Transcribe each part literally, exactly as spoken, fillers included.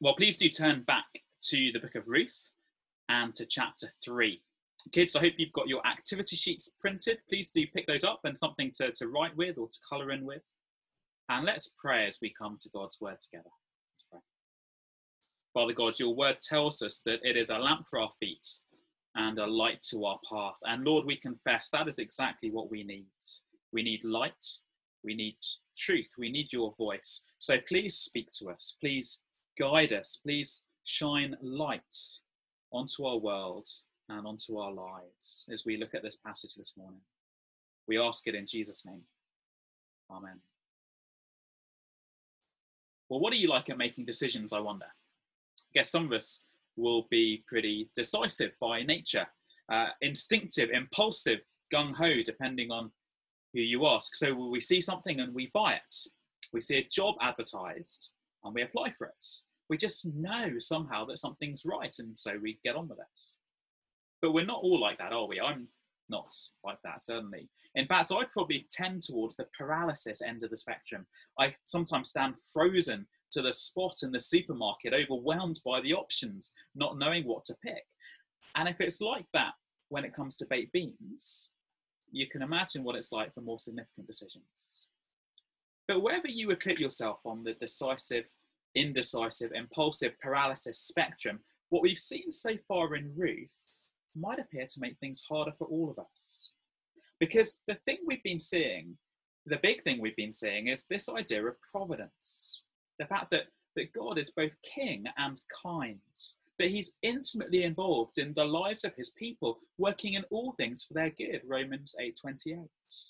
Well, please do turn back to the book of Ruth and to chapter three. Kids, I hope you've got your activity sheets printed. Please do pick those up and something to, to write with or to colour in with. And let's pray as we come to God's word together. Let's pray. Father God, your word tells us that it is a lamp for our feet and a light to our path. And Lord, we confess that is exactly what we need. We need light. We need truth. We need your voice. So please speak to us. Please guide us. Please shine light onto our world and onto our lives as we look at this passage this morning. We ask it in Jesus' name. Amen. Well, what are you like at making decisions, I wonder? I guess some of us will be pretty decisive by nature, uh, instinctive, impulsive, gung-ho, depending on who you ask. So we see something and we buy it. We see a job advertised and we apply for it. We just know somehow that something's right, and so we get on with it. But we're not all like that, are we? I'm not like that, certainly. In fact, I'd probably tend towards the paralysis end of the spectrum. I sometimes stand frozen to the spot in the supermarket, overwhelmed by the options, not knowing what to pick. And if it's like that when it comes to baked beans, you can imagine what it's like for more significant decisions. But wherever you would put yourself on the decisive, indecisive, impulsive paralysis spectrum, what we've seen so far in Ruth might appear to make things harder for all of us. Because the thing we've been seeing, the big thing we've been seeing, is this idea of providence. The fact that, that God is both king and kind, that he's intimately involved in the lives of his people, working in all things for their good, Romans eight twenty-eight.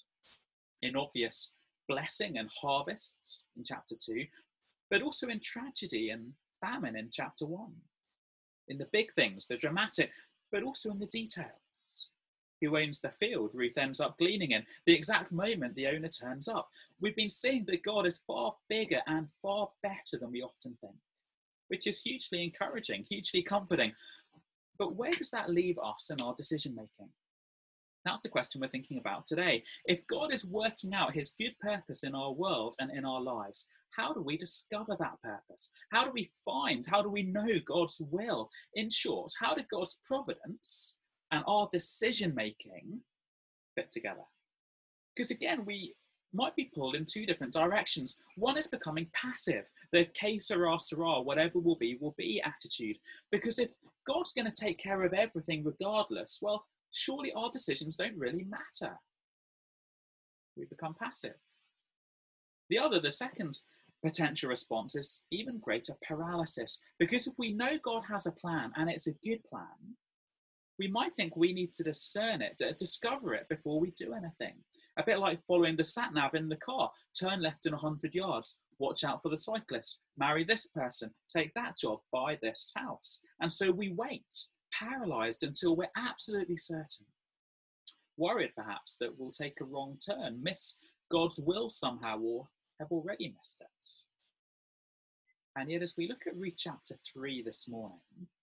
In obvious blessing and harvests in chapter two, but also in tragedy and famine in chapter one. In the big things, the dramatic, but also in the details. Who owns the field Ruth ends up gleaning in? The exact moment the owner turns up. We've been seeing that God is far bigger and far better than we often think, which is hugely encouraging, hugely comforting. But where does that leave us in our decision making? That's the question we're thinking about today. If God is working out his good purpose in our world and in our lives, how do we discover that purpose? How do we find, how do we know God's will? In short, how do God's providence and our decision-making fit together? Because again, we might be pulled in two different directions. One is becoming passive, the que sera, sera, whatever will be, will be attitude. Because if God's going to take care of everything regardless, well, surely our decisions don't really matter. We become passive. The other, the second potential response, is even greater paralysis. Because if we know God has a plan and it's a good plan, we might think we need to discern it, to discover it before we do anything. A bit like following the sat-nav in the car. Turn left in one hundred yards. Watch out for the cyclist. Marry this person. Take that job. Buy this house. And so we wait, paralysed until we're absolutely certain. Worried, perhaps, that we'll take a wrong turn, miss God's will somehow, or have already missed it. And yet, as we look at Ruth chapter three this morning,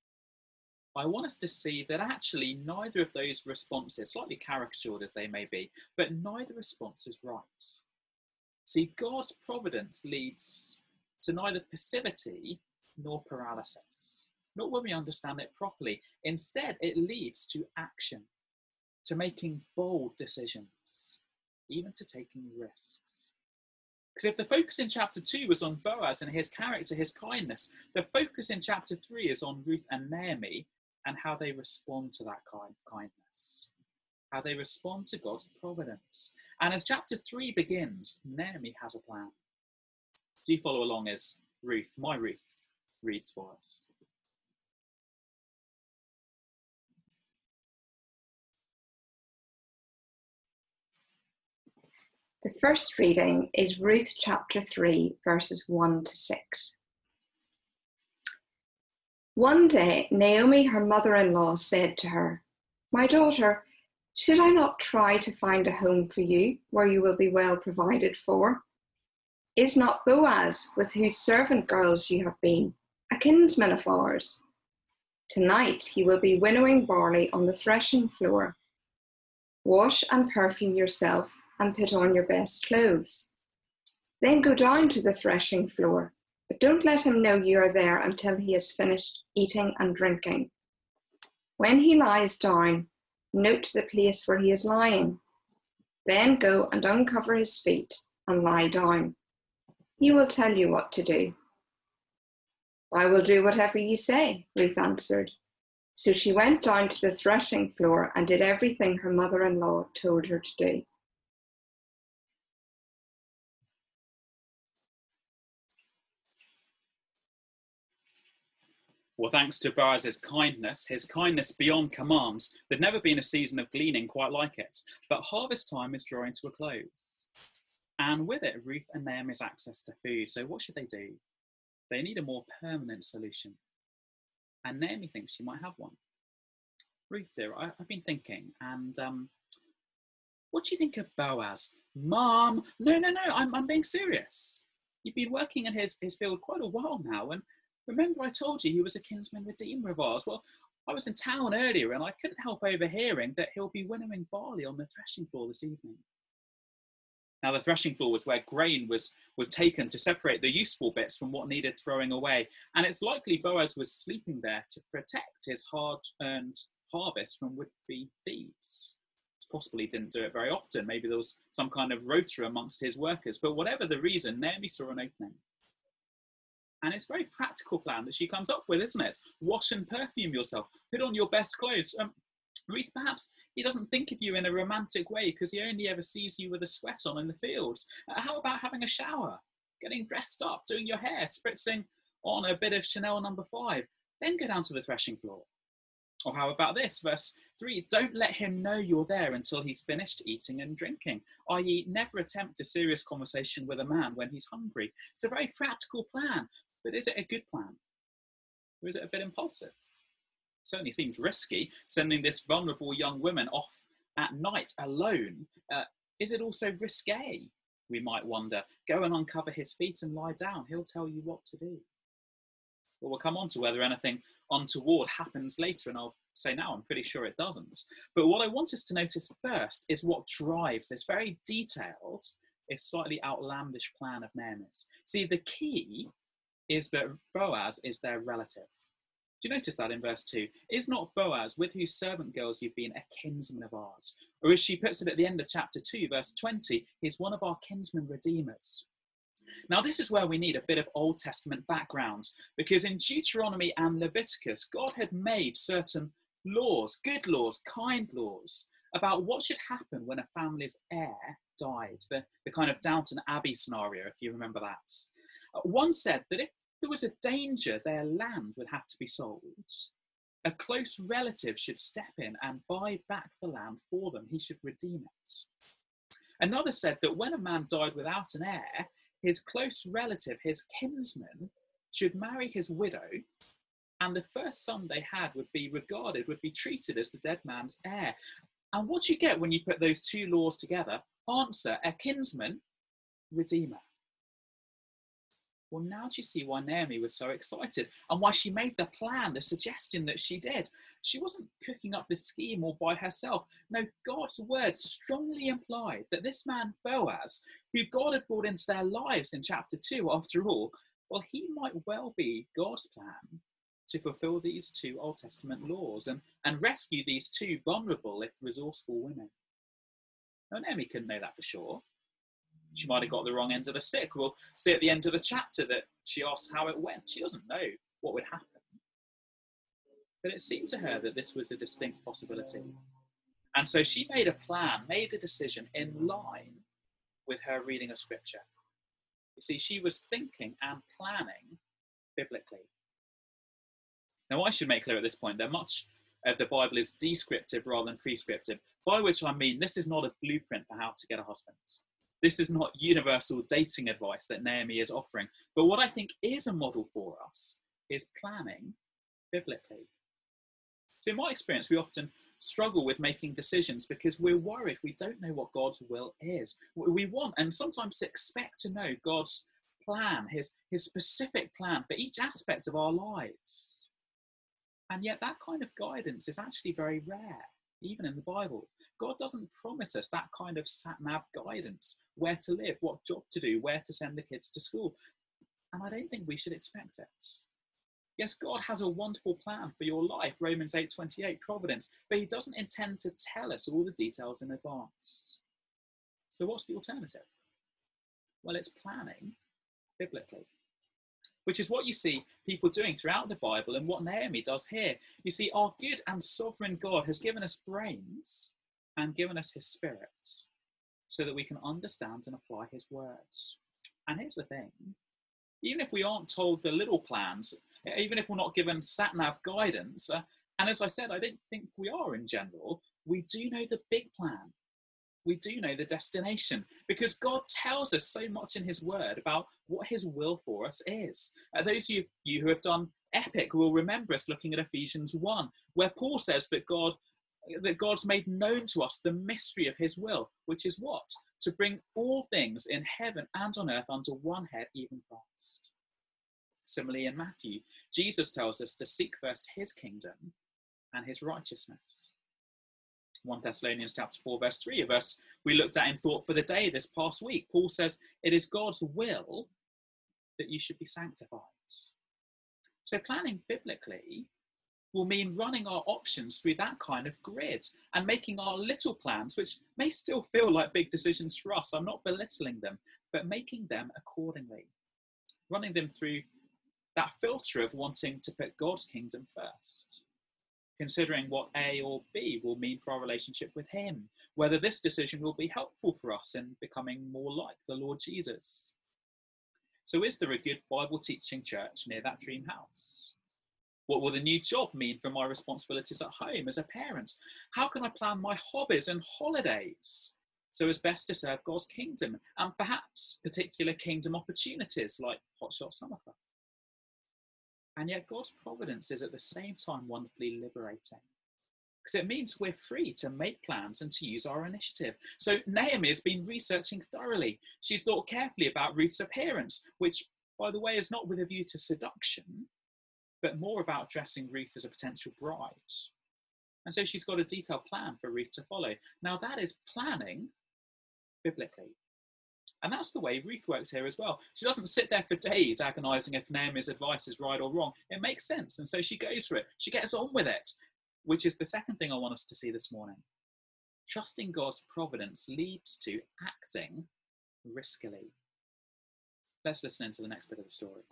I want us to see that actually neither of those responses, slightly caricatured as they may be, but neither response is right. See, God's providence leads to neither passivity nor paralysis, not when we understand it properly. Instead, it leads to action, to making bold decisions, even to taking risks. Because if the focus in chapter two was on Boaz and his character, his kindness, the focus in chapter three is on Ruth and Naomi and how they respond to that kind kindness, how they respond to God's providence. And as chapter three begins, Naomi has a plan. Do you follow along as Ruth, my Ruth, reads for us? The first reading is Ruth chapter three, verses one to six. One day, Naomi, her mother-in-law, said to her, "My daughter, should I not try to find a home for you where you will be well provided for? Is not Boaz, with whose servant girls you have been, a kinsman of ours? Tonight he will be winnowing barley on the threshing floor. Wash and perfume yourself and put on your best clothes. Then go down to the threshing floor, but don't let him know you are there until he has finished eating and drinking. When he lies down, note the place where he is lying. Then go and uncover his feet and lie down. He will tell you what to do." "I will do whatever you say," Ruth answered. So she went down to the threshing floor and did everything her mother-in-law told her to do. Well, thanks to Boaz's kindness, his kindness beyond commands, there'd never been a season of gleaning quite like it. But harvest time is drawing to a close. And with it, Ruth and Naomi's access to food. So what should they do? They need a more permanent solution. And Naomi thinks she might have one. Ruth, dear, I, I've been thinking, and um, what do you think of Boaz? Mom, no, no, no, I'm, I'm being serious. You've been working in his, his field quite a while now, and remember I told you he was a kinsman redeemer of ours? Well, I was in town earlier and I couldn't help overhearing that he'll be winnowing barley on the threshing floor this evening. Now, the threshing floor was where grain was, was taken to separate the useful bits from what needed throwing away. And it's likely Boaz was sleeping there to protect his hard-earned harvest from would-be thieves. It's possible he didn't do it very often. Maybe there was some kind of rota amongst his workers. But whatever the reason, Naomi saw an opening. And it's a very practical plan that she comes up with, isn't it? Wash and perfume yourself. Put on your best clothes. Um, Ruth, perhaps he doesn't think of you in a romantic way because he only ever sees you with a sweat on in the fields. Uh, how about having a shower, getting dressed up, doing your hair, spritzing on a bit of Chanel number five, then go down to the threshing floor? Or how about this, verse three, don't let him know you're there until he's finished eating and drinking, that is never attempt a serious conversation with a man when he's hungry. It's a very practical plan, but is it a good plan? Or is it a bit impulsive? It certainly seems risky, sending this vulnerable young woman off at night alone. Uh, is it also risque? We might wonder. Go and uncover his feet and lie down. He'll tell you what to do. Well, we'll come on to whether anything untoward happens later, and I'll say now I'm pretty sure it doesn't. But what I want us to notice first is what drives this very detailed, if slightly outlandish plan of Naomi's. See, the key is that Boaz is their relative. Do you notice that in verse two? Is not Boaz, with whose servant girls you've been, a kinsman of ours? Or as she puts it at the end of chapter two, verse twenty, he's one of our kinsman redeemers. Now, this is where we need a bit of Old Testament background, because in Deuteronomy and Leviticus, God had made certain laws, good laws, kind laws, about what should happen when a family's heir died, the, the kind of Downton Abbey scenario, if you remember that. One said that if there was a danger their land would have to be sold, a close relative should step in and buy back the land for them. He should redeem it. Another said that when a man died without an heir, his close relative, his kinsman, should marry his widow, and the first son they had would be regarded, would be treated as the dead man's heir. And what do you get when you put those two laws together? Answer, a kinsman, redeemer. Well, now do you see why Naomi was so excited and why she made the plan, the suggestion that she did? She wasn't cooking up this scheme all by herself. No, God's word strongly implied that this man Boaz, who God had brought into their lives in chapter two, after all, well, he might well be God's plan to fulfill these two Old Testament laws and, and rescue these two vulnerable, if resourceful, women. Now, Naomi couldn't know that for sure. She might have got the wrong end of the stick. We'll see at the end of the chapter that she asks how it went. She doesn't know what would happen. But it seemed to her that this was a distinct possibility. And so she made a plan, made a decision in line with her reading of Scripture. You see, she was thinking and planning biblically. Now, I should make clear at this point that much of the Bible is descriptive rather than prescriptive, by which I mean this is not a blueprint for how to get a husband. This is not universal dating advice that Naomi is offering. But what I think is a model for us is planning biblically. So in my experience, we often struggle with making decisions because we're worried we don't know what God's will is. We want and sometimes expect to know God's plan, his, his specific plan for each aspect of our lives. And yet that kind of guidance is actually very rare, even in the Bible. God doesn't promise us that kind of sat-nav guidance, where to live, what job to do, where to send the kids to school. And I don't think we should expect it. Yes, God has a wonderful plan for your life, Romans eight twenty-eight, providence, but he doesn't intend to tell us all the details in advance. So what's the alternative? Well, it's planning biblically, which is what you see people doing throughout the Bible and what Naomi does here. You see, our good and sovereign God has given us brains and given us his spirit so that we can understand and apply his words. And here's the thing, even if we aren't told the little plans, even if we're not given sat-nav guidance, uh, and as I said, I don't think we are in general, we do know the big plan. We do know the destination because God tells us so much in his word about what his will for us is. Uh, those of you, you who have done Epic will remember us looking at Ephesians one, where Paul says that God that God's made known to us the mystery of his will, which is what? To bring all things in heaven and on earth under one head, even Christ. Similarly in Matthew, Jesus tells us to seek first his kingdom and his righteousness. First Thessalonians chapter four, verse three, a verse we looked at in Thought for the Day this past week. Paul says, it is God's will that you should be sanctified. So planning biblically will mean running our options through that kind of grid and making our little plans, which may still feel like big decisions for us. I'm not belittling them, but making them accordingly. Running them through that filter of wanting to put God's kingdom first. Considering what A or B will mean for our relationship with him, whether this decision will be helpful for us in becoming more like the Lord Jesus. So is there a good Bible teaching church near that dream house? What will the new job mean for my responsibilities at home as a parent? How can I plan my hobbies and holidays so as best to serve God's kingdom and perhaps particular kingdom opportunities like Hotshot Summer Club? And yet God's providence is at the same time wonderfully liberating because it means we're free to make plans and to use our initiative. So Naomi has been researching thoroughly. She's thought carefully about Ruth's appearance, which, by the way, is not with a view to seduction, but more about dressing Ruth as a potential bride. And so she's got a detailed plan for Ruth to follow. Now that is planning biblically. And that's the way Ruth works here as well. She doesn't sit there for days agonizing if Naomi's advice is right or wrong. It makes sense. And so she goes for it. She gets on with it, which is the second thing I want us to see this morning. Trusting God's providence leads to acting riskily. Let's listen into the next bit of the story.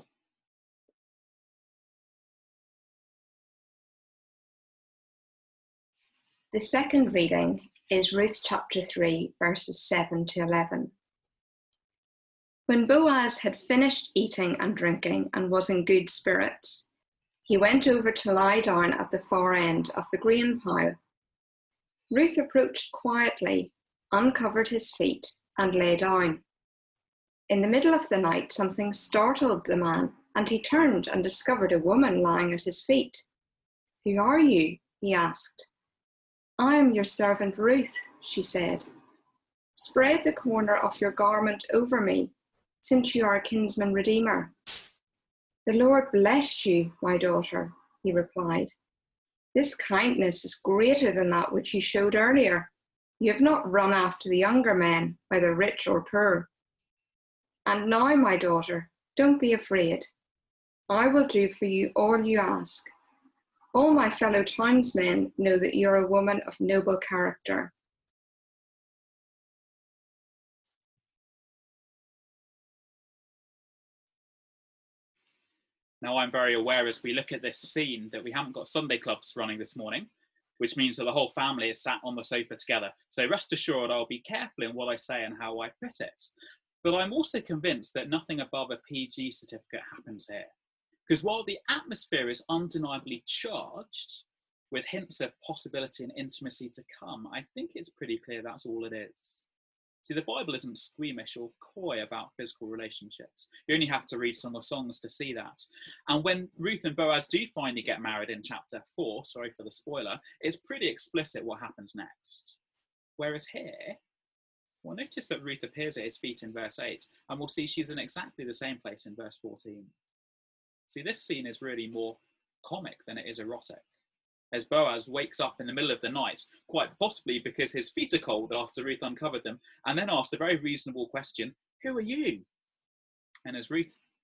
The second reading is Ruth chapter three, verses seven to eleven. When Boaz had finished eating and drinking and was in good spirits, he went over to lie down at the far end of the grain pile. Ruth approached quietly, uncovered his feet, and lay down. In the middle of the night, something startled the man, and he turned and discovered a woman lying at his feet. "Who are you?" he asked. "I am your servant Ruth," she said. "Spread the corner of your garment over me, since you are a kinsman redeemer." "The Lord bless you, my daughter," he replied. "This kindness is greater than that which you showed earlier. You have not run after the younger men, whether rich or poor. And now, my daughter, don't be afraid. I will do for you all you ask. All my fellow townsmen know that you're a woman of noble character." Now, I'm very aware as we look at this scene that we haven't got Sunday clubs running this morning, which means that the whole family is sat on the sofa together. So rest assured, I'll be careful in what I say and how I put it. But I'm also convinced that nothing above a P G certificate happens here. Because while the atmosphere is undeniably charged, with hints of possibility and intimacy to come, I think it's pretty clear that's all it is. See, the Bible isn't squeamish or coy about physical relationships. You only have to read Song of Songs to see that. And when Ruth and Boaz do finally get married in chapter four, sorry for the spoiler, it's pretty explicit what happens next. Whereas here, well, notice that Ruth appears at his feet in verse eight, and we'll see she's in exactly the same place in verse fourteen. See, this scene is really more comic than it is erotic. As Boaz wakes up in the middle of the night, quite possibly because his feet are cold after Ruth uncovered them, and then asks a very reasonable question, "Who are you?" And as Ruth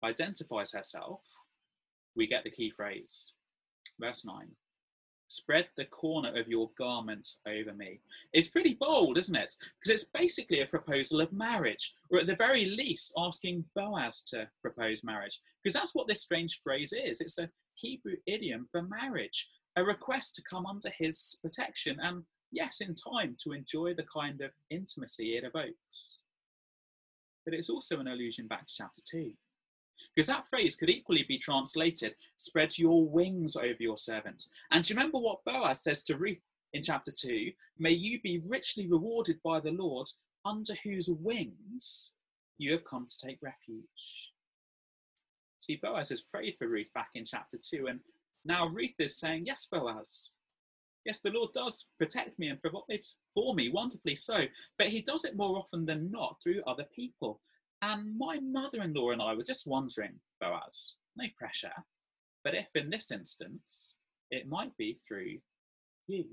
identifies herself, we get the key phrase. Verse nine. Spread the corner of your garment over me. It's pretty bold, isn't it? Because it's basically a proposal of marriage, or at the very least asking Boaz to propose marriage. Because that's what this strange phrase is. It's a Hebrew idiom for marriage, a request to come under his protection and, yes, in time to enjoy the kind of intimacy it evokes. But it's also an allusion back to chapter two. Because that phrase could equally be translated, spread your wings over your servant. And do you remember what Boaz says to Ruth in chapter two? May you be richly rewarded by the Lord, under whose wings you have come to take refuge. See, Boaz has prayed for Ruth back in chapter two, and now Ruth is saying, yes, Boaz, yes, the Lord does protect me and provide for me, wonderfully so, but he does it more often than not through other people. And my mother-in-law and I were just wondering, Boaz, no pressure, but if in this instance, it might be through you.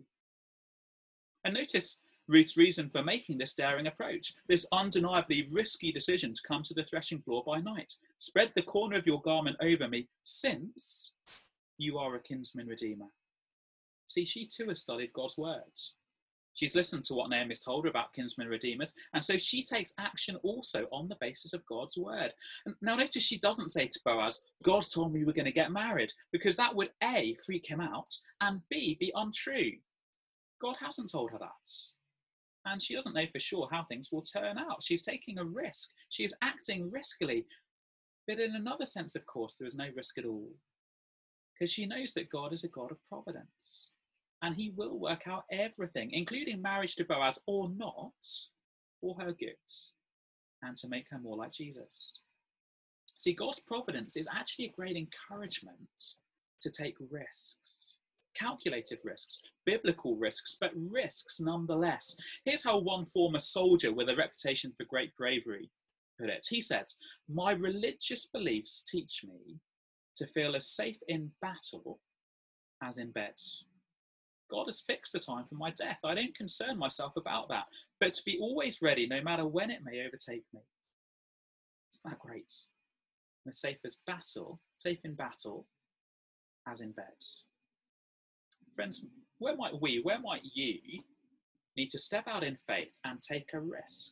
And notice Ruth's reason for making this daring approach, this undeniably risky decision to come to the threshing floor by night. Spread the corner of your garment over me, since you are a kinsman redeemer. See, she too has studied God's words. She's listened to what Naomi's told her about kinsman redeemers, and so she takes action also on the basis of God's word. And now notice she doesn't say to Boaz, God told me we're going to get married, because that would A, freak him out, and B, be untrue. God hasn't told her that. And she doesn't know for sure how things will turn out. She's taking a risk. She is acting riskily. But in another sense, of course, there is no risk at all, because she knows that God is a God of providence. And he will work out everything, including marriage to Boaz or not, for her good, and to make her more like Jesus. See, God's providence is actually a great encouragement to take risks, calculated risks, biblical risks, but risks nonetheless. Here's how one former soldier with a reputation for great bravery put it. He said, "My religious beliefs teach me to feel as safe in battle as in bed. God has fixed the time for my death. I don't concern myself about that, but to be always ready, no matter when it may overtake me." Isn't that great? As safe as battle, safe in battle as in bed. Friends, where might we, where might you need to step out in faith and take a risk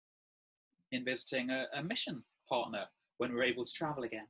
in visiting a, a mission partner when we're able to travel again?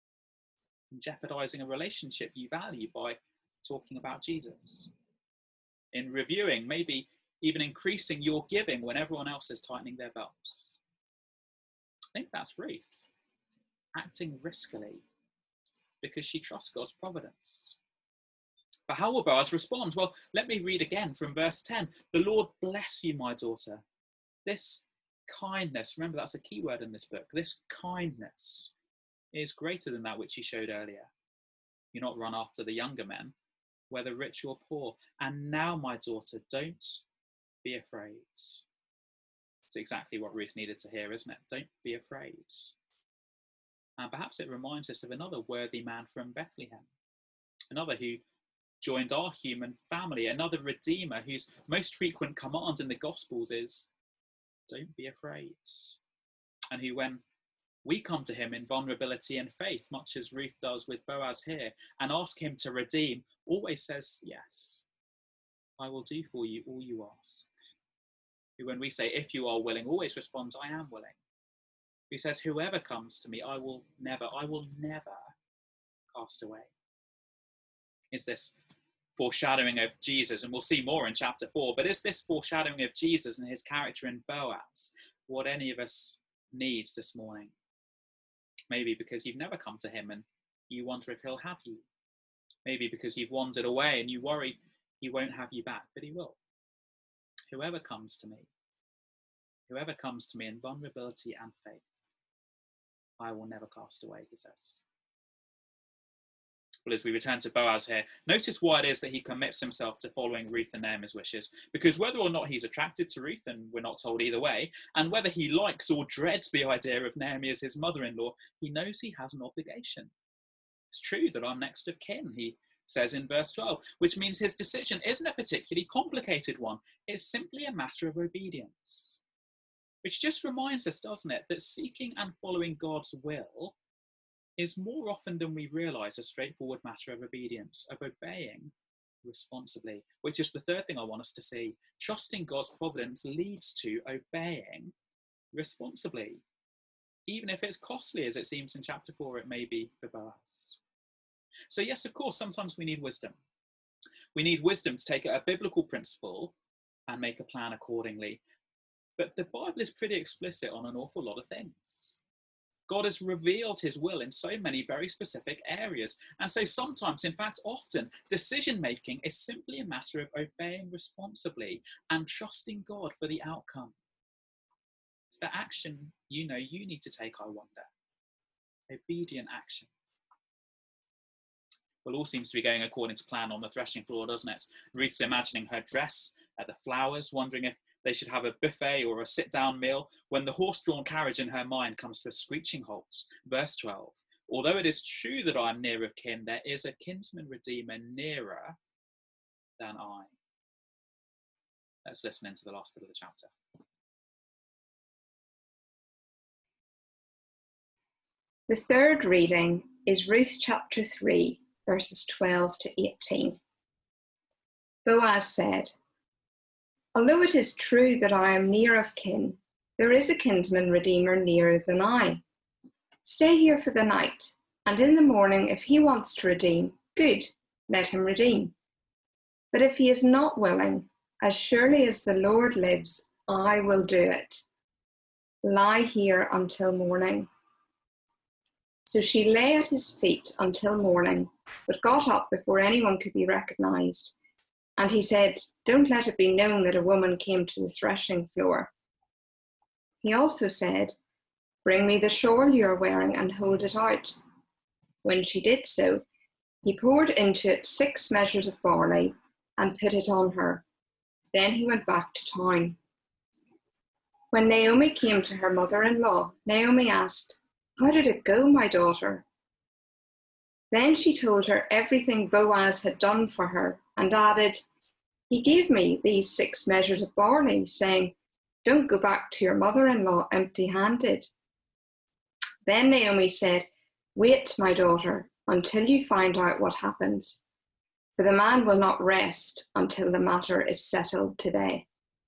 In jeopardizing a relationship you value by talking about Jesus? In reviewing, maybe even increasing your giving when everyone else is tightening their belts? I think that's Ruth, acting riskily because she trusts God's providence. But how will Boaz respond? Well, let me read again from verse ten. The Lord bless you, my daughter. This kindness, remember that's a key word in this book, this kindness is greater than that which he showed earlier. You're not run after the younger men, whether rich or poor. And now, my daughter, don't be afraid. It's exactly what Ruth needed to hear, isn't it? Don't be afraid. And perhaps it reminds us of another worthy man from Bethlehem, another who joined our human family, another redeemer whose most frequent command in the Gospels is, don't be afraid. And who, when we come to him in vulnerability and faith, much as Ruth does with Boaz here, and ask him to redeem, always says, yes, I will do for you all you ask. Who, when we say, if you are willing, always responds, I am willing. Who says, whoever comes to me, I will never, I will never cast away. Is this foreshadowing of Jesus? And we'll see more in chapter four, but is this foreshadowing of Jesus and his character in Boaz what any of us needs this morning? Maybe because you've never come to him and you wonder if he'll have you. Maybe because you've wandered away and you worry he won't have you back, but he will. Whoever comes to me, whoever comes to me in vulnerability and faith, I will never cast away, he says. Well, as we return to Boaz here, notice why it is that he commits himself to following Ruth and Naomi's wishes. Because whether or not he's attracted to Ruth, and we're not told either way, and whether he likes or dreads the idea of Naomi as his mother-in-law, he knows he has an obligation. It's true that I'm next of kin, he says in verse twelve, which means his decision isn't a particularly complicated one. It's simply a matter of obedience. Which just reminds us, doesn't it, that seeking and following God's will is more often than we realise a straightforward matter of obedience, of obeying responsibly, which is the third thing I want us to see. Trusting God's providence leads to obeying responsibly, even if it's costly, as it seems in chapter four it may be for Boaz. So yes, of course, sometimes we need wisdom. We need wisdom to take a biblical principle and make a plan accordingly. But the Bible is pretty explicit on an awful lot of things. God has revealed his will in so many very specific areas. And so sometimes, in fact, often, decision-making is simply a matter of obeying responsibly and trusting God for the outcome. It's the action you know you need to take, I wonder. Obedient action. Well, all seems to be going according to plan on the threshing floor, doesn't it? Ruth's imagining her dress at the flowers, wondering if they should have a buffet or a sit-down meal, when the horse-drawn carriage in her mind comes to a screeching halt. Verse twelve, although it is true that I am near of kin, there is a kinsman redeemer nearer than I. Let's listen into the last bit of the chapter. The third reading is Ruth chapter three, verses twelve to eighteen. Boaz said, although it is true that I am near of kin, there is a kinsman redeemer nearer than I. Stay here for the night, and in the morning, if he wants to redeem, good, let him redeem. But if he is not willing, as surely as the Lord lives, I will do it. Lie here until morning. So she lay at his feet until morning, but got up before anyone could be recognized. And he said, don't let it be known that a woman came to the threshing floor. He also said, bring me the shawl you are wearing and hold it out. When she did so, he poured into it six measures of barley and put it on her. Then he went back to town. When Naomi came to her mother-in-law, Naomi asked, how did it go, my daughter? Then she told her everything Boaz had done for her and added, he gave me these six measures of barley, saying, don't go back to your mother-in-law empty-handed. Then Naomi said, wait, my daughter, until you find out what happens, for the man will not rest until the matter is settled today.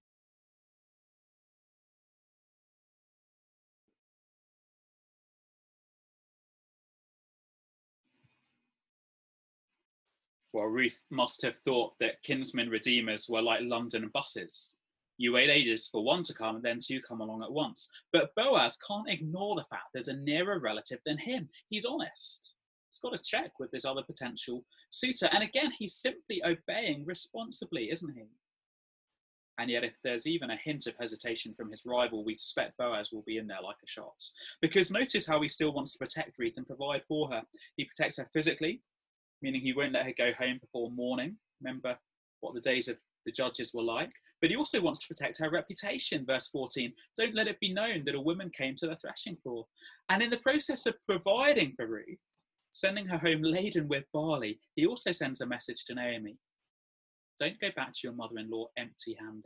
Well, Ruth must have thought that kinsmen redeemers were like London buses. You wait ages for one to come and then two come along at once. But Boaz can't ignore the fact there's a nearer relative than him. He's honest. He's got to check with this other potential suitor. And again, he's simply obeying responsibly, isn't he? And yet if there's even a hint of hesitation from his rival, we suspect Boaz will be in there like a shot. Because notice how he still wants to protect Ruth and provide for her. He protects her physically, meaning he won't let her go home before morning. Remember what the days of the judges were like. But he also wants to protect her reputation, verse fourteen. Don't let it be known that a woman came to the threshing floor. And in the process of providing for Ruth, sending her home laden with barley, he also sends a message to Naomi. Don't go back to your mother-in-law empty-handed.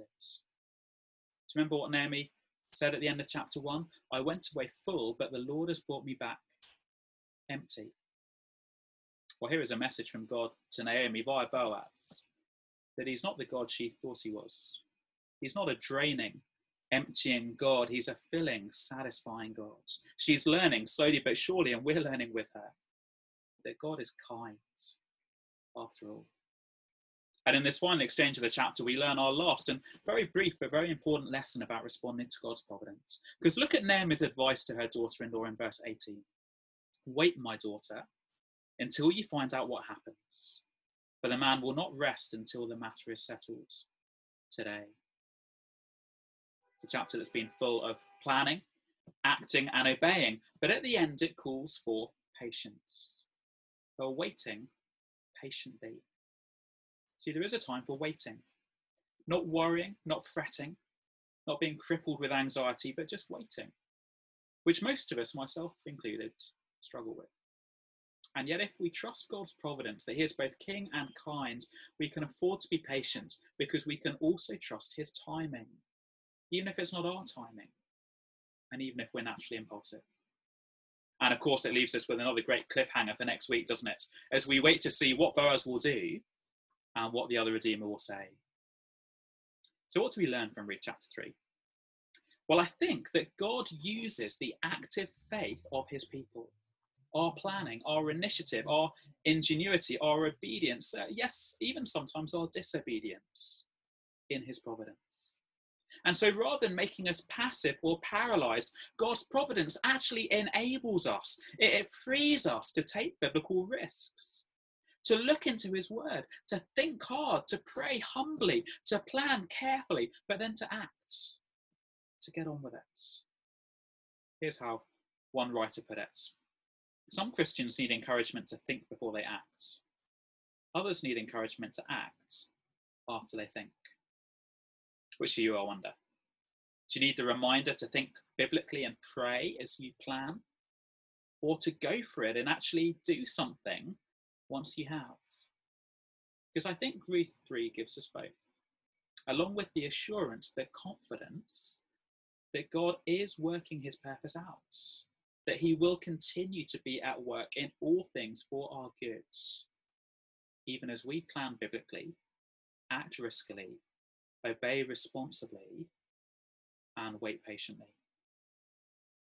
Do you remember what Naomi said at the end of chapter one? I went away full, but the Lord has brought me back empty. Well, here is a message from God to Naomi via Boaz, that he's not the God she thought he was. He's not a draining, emptying God. He's a filling, satisfying God. She's learning slowly but surely, and we're learning with her, that God is kind, after all. And in this final exchange of the chapter, we learn our last and very brief but very important lesson about responding to God's providence. Because look at Naomi's advice to her daughter-in-law in verse eighteen. Wait, my daughter, until you find out what happens, for the man will not rest until the matter is settled today. It's a chapter that's been full of planning, acting and obeying, but at the end it calls for patience. For waiting patiently. See, there is a time for waiting, not worrying, not fretting, not being crippled with anxiety, but just waiting, which most of us, myself included, struggle with. And yet if we trust God's providence, that he is both king and kind, we can afford to be patient because we can also trust his timing, even if it's not our timing, and even if we're naturally impulsive. And of course, it leaves us with another great cliffhanger for next week, doesn't it? As we wait to see what Boaz will do and what the other Redeemer will say. So what do we learn from Ruth chapter three? Well, I think that God uses the active faith of his people, our planning, our initiative, our ingenuity, our obedience, uh, yes, even sometimes our disobedience in his providence. And so rather than making us passive or paralyzed, God's providence actually enables us. It, it frees us to take biblical risks, to look into his word, to think hard, to pray humbly, to plan carefully, but then to act, to get on with it. Here's how one writer put it. Some Christians need encouragement to think before they act. Others need encouragement to act after they think. Which are you, I wonder? Do you need the reminder to think biblically and pray as you plan? Or to go for it and actually do something once you have? Because I think Ruth three gives us both, along with the assurance, the confidence that God is working his purpose out, that he will continue to be at work in all things for our goods, even as we plan biblically, act riskily, obey responsibly, and wait patiently.